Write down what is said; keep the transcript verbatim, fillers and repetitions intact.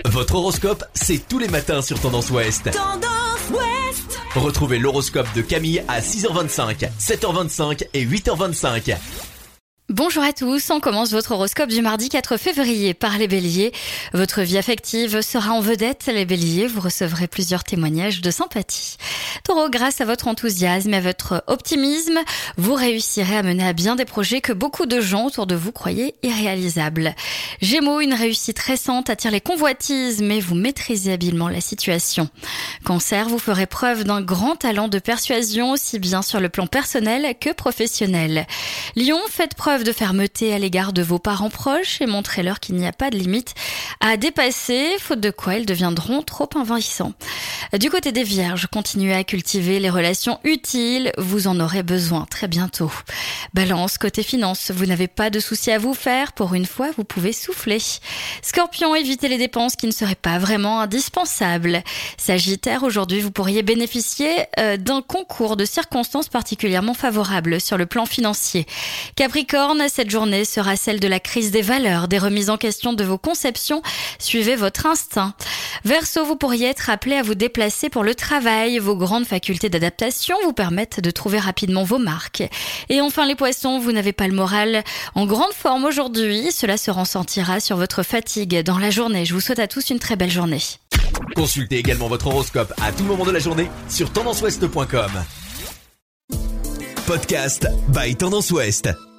Votre horoscope, c'est tous les matins sur Tendance Ouest. Tendance Ouest. Retrouvez l'horoscope de Camille à six heures vingt-cinq, sept heures vingt-cinq et huit heures vingt-cinq. Bonjour à tous, on commence votre horoscope du mardi quatre février par les béliers. Votre vie affective sera en vedette, les béliers, vous recevrez plusieurs témoignages de sympathie. Taureau, grâce à votre enthousiasme et à votre optimisme, vous réussirez à mener à bien des projets que beaucoup de gens autour de vous croyaient irréalisables. Gémeaux, une réussite récente attire les convoitises, mais vous maîtrisez habilement la situation. Cancer, vous ferez preuve d'un grand talent de persuasion, aussi bien sur le plan personnel que professionnel. Lion, faites preuve de fermeté à l'égard de vos parents proches et montrez-leur qu'il n'y a pas de limite à dépasser, faute de quoi ils deviendront trop envahissants. Du côté des Vierges, continuez à cultiver les relations utiles, vous en aurez besoin très bientôt. Balance, côté finance, vous n'avez pas de soucis à vous faire, pour une fois vous pouvez souffler. Scorpion, évitez les dépenses qui ne seraient pas vraiment indispensables. Sagittaire, aujourd'hui vous pourriez bénéficier euh, d'un concours de circonstances particulièrement favorables sur le plan financier. Capricorne, cette journée sera celle de la crise des valeurs, des remises en question de vos conceptions. Suivez votre instinct. Verseau, vous pourriez être appelé à vous déplacer pour le travail. Vos grandes facultés d'adaptation vous permettent de trouver rapidement vos marques. Et enfin les poissons, vous n'avez pas le moral en grande forme aujourd'hui. Cela se ressentira sur votre fatigue dans la journée. Je vous souhaite à tous une très belle journée. Consultez également votre horoscope à tout moment de la journée sur tendance ouest point com. Podcast by Tendance Ouest.